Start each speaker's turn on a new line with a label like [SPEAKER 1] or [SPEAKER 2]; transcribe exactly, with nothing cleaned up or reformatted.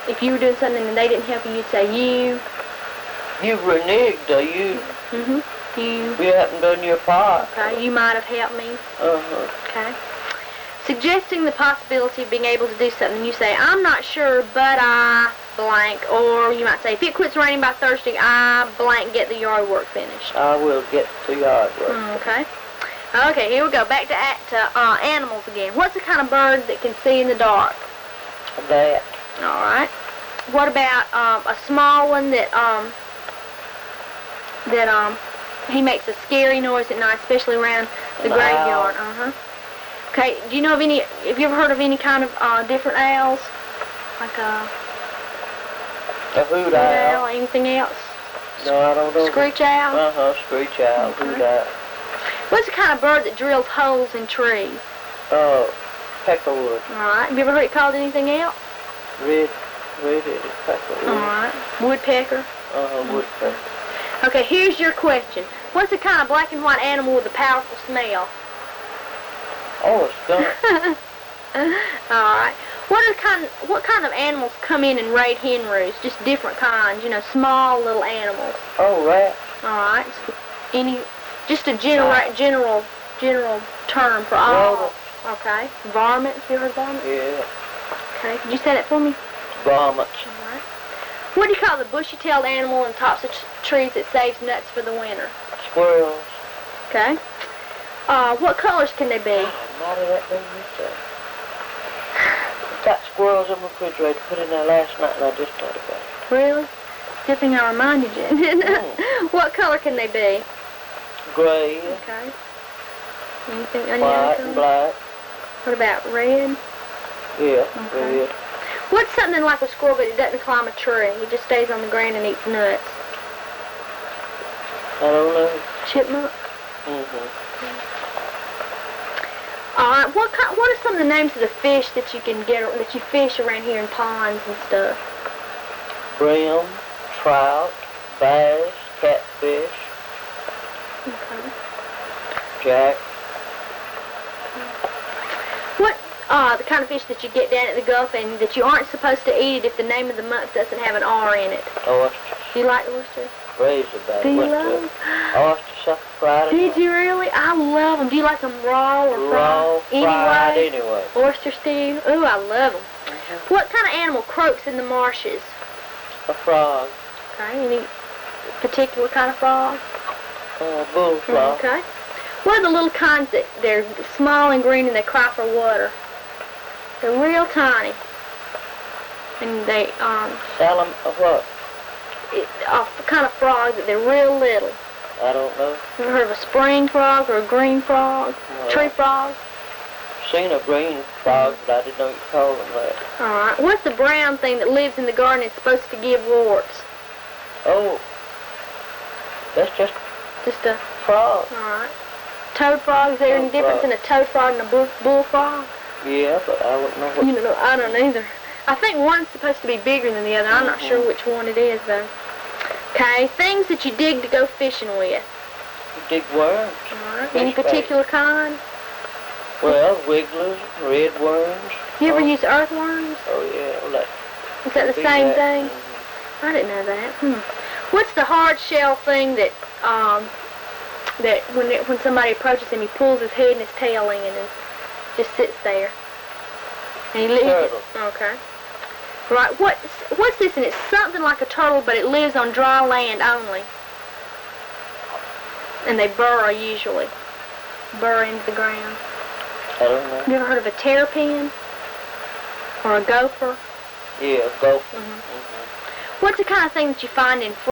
[SPEAKER 1] if you were doing something and they didn't help you, you'd say you.
[SPEAKER 2] You reneged, are you?
[SPEAKER 1] Mm-hmm. You.
[SPEAKER 2] You haven't done your part.
[SPEAKER 1] Okay, you might have helped me.
[SPEAKER 2] Uh-huh.
[SPEAKER 1] Okay. Suggesting the possibility of being able to do something, you say, I'm not sure, but I blank. Or you might say, if it quits raining by Thursday, I blank get the yard work finished.
[SPEAKER 2] I will get the yard work.
[SPEAKER 1] Mm, okay. Okay, here we go. Back to, to uh, animals again. What's the kind of bird that can see in the dark?
[SPEAKER 2] A bat.
[SPEAKER 1] All right. What about um, a small one that um that um he makes a scary noise at night, especially around the
[SPEAKER 2] An
[SPEAKER 1] graveyard?
[SPEAKER 2] owl.
[SPEAKER 1] Uh huh. Okay. Do you know of any? Have you ever heard of any kind of uh, different owls? Like a
[SPEAKER 2] A hoot
[SPEAKER 1] hoot
[SPEAKER 2] owl.
[SPEAKER 1] owl? Anything else?
[SPEAKER 2] No, I don't know.
[SPEAKER 1] Screech owl.
[SPEAKER 2] Uh-huh, screech owl,
[SPEAKER 1] Okay.
[SPEAKER 2] hoot owl.
[SPEAKER 1] What's the kind of bird that drills holes in trees?
[SPEAKER 2] Oh, peckerwood.
[SPEAKER 1] All right. Have you ever heard it called anything else?
[SPEAKER 2] Red, red-headed peckerwood.
[SPEAKER 1] All right. Woodpecker.
[SPEAKER 2] Uh-huh, woodpecker.
[SPEAKER 1] Okay, here's your question. What's the kind of black and white animal with a powerful smell?
[SPEAKER 2] Oh, a skunk.
[SPEAKER 1] All right. What are the kind? What kind of animals come in and raid hen roosts? Just different kinds, you know, small little animals.
[SPEAKER 2] Oh, rats.
[SPEAKER 1] All right. Any? Just a general, general, general term for all.
[SPEAKER 2] Rodents.
[SPEAKER 1] Okay. Varmints. You heard of varmints?
[SPEAKER 2] Yeah.
[SPEAKER 1] Okay. Could you say that for me?
[SPEAKER 2] Varmints.
[SPEAKER 1] All right. What do you call the bushy-tailed animal in tops of trees that saves nuts for the winter?
[SPEAKER 2] Squirrels.
[SPEAKER 1] Okay. Uh, what colors can they be?
[SPEAKER 2] Not of that thing you said. Got squirrels in the refrigerator, put in there last night, and I just thought about it.
[SPEAKER 1] Really? Good thing I reminded you.
[SPEAKER 2] Mm.
[SPEAKER 1] What color can they be?
[SPEAKER 2] Gray,
[SPEAKER 1] Okay. Anything? Any other
[SPEAKER 2] white,
[SPEAKER 1] color?
[SPEAKER 2] and black.
[SPEAKER 1] What about red?
[SPEAKER 2] Yeah,
[SPEAKER 1] Okay.
[SPEAKER 2] red.
[SPEAKER 1] What's something like a squirrel, but it doesn't climb a tree? It just stays on the ground and eats nuts.
[SPEAKER 2] I don't know.
[SPEAKER 1] Chipmunk?
[SPEAKER 2] Mm-hmm.
[SPEAKER 1] All right. What kind, What are some of the names of the fish that you can get that you fish around here in ponds and stuff?
[SPEAKER 2] Brim, trout, bass, catfish,
[SPEAKER 1] Okay.
[SPEAKER 2] jack.
[SPEAKER 1] What uh the kind of fish that you get down at the Gulf and that you aren't supposed to eat it if the name of the month doesn't have an R in it?
[SPEAKER 2] Oysters.
[SPEAKER 1] Do you like oysters?
[SPEAKER 2] Crazy about
[SPEAKER 1] Do
[SPEAKER 2] it.
[SPEAKER 1] you
[SPEAKER 2] Went
[SPEAKER 1] love
[SPEAKER 2] to
[SPEAKER 1] them?
[SPEAKER 2] oyster supper Friday
[SPEAKER 1] Did
[SPEAKER 2] night.
[SPEAKER 1] you really? I love them. Do you like them raw or fried?
[SPEAKER 2] Raw, fried
[SPEAKER 1] Anyway.
[SPEAKER 2] anyway.
[SPEAKER 1] Oyster stew? Ooh, I love them.
[SPEAKER 2] Mm-hmm.
[SPEAKER 1] What kind of animal croaks in the marshes?
[SPEAKER 2] A frog.
[SPEAKER 1] Okay, any particular kind of frog?
[SPEAKER 2] A bullfrog.
[SPEAKER 1] Okay. What are the little kinds that they're small and green and they cry for water? They're real tiny. And they, um,
[SPEAKER 2] Salam, uh, what?
[SPEAKER 1] it, uh, kind of frogs that they're real little.
[SPEAKER 2] I don't know.
[SPEAKER 1] You ever heard of a spring frog or a green frog?
[SPEAKER 2] No.
[SPEAKER 1] Tree frog?
[SPEAKER 2] Seen a green frog, but I didn't know you called them that.
[SPEAKER 1] Alright. What's the brown thing that lives in the garden and is supposed to give warts?
[SPEAKER 2] Oh, that's just
[SPEAKER 1] Just a,
[SPEAKER 2] frog.
[SPEAKER 1] alright. Toad frog? Is there any
[SPEAKER 2] Toad
[SPEAKER 1] difference
[SPEAKER 2] frog.
[SPEAKER 1] in a toad frog and a bull, bullfrog?
[SPEAKER 2] Yeah, but I wouldn't know what.
[SPEAKER 1] You know, I don't either. I think one's supposed to be bigger than the other. I'm not sure which one it is, though. Okay, things that you dig to go fishing with.
[SPEAKER 2] You dig worms.
[SPEAKER 1] Alright.
[SPEAKER 2] Fish
[SPEAKER 1] Any
[SPEAKER 2] bait.
[SPEAKER 1] particular kind?
[SPEAKER 2] Well, wigglers, red worms.
[SPEAKER 1] You ever
[SPEAKER 2] oh,
[SPEAKER 1] use earthworms?
[SPEAKER 2] Oh yeah, well, that.
[SPEAKER 1] Is that the
[SPEAKER 2] be
[SPEAKER 1] same
[SPEAKER 2] that.
[SPEAKER 1] thing?
[SPEAKER 2] Mhm.
[SPEAKER 1] I didn't know that. Hmm. What's the hard shell thing that um that when it, when somebody approaches him, he pulls his head and his tail in and just sits there. And he lives.
[SPEAKER 2] Turtle.
[SPEAKER 1] Okay. Right. What what's this? And it's something like a turtle, but it lives on dry land only. And they burrow usually. Burrow into the ground.
[SPEAKER 2] I don't know.
[SPEAKER 1] You ever heard of a terrapin? Or a gopher?
[SPEAKER 2] Yeah, gopher.
[SPEAKER 1] Mhm.
[SPEAKER 2] Mm-hmm.
[SPEAKER 1] What's the kind of thing that you find in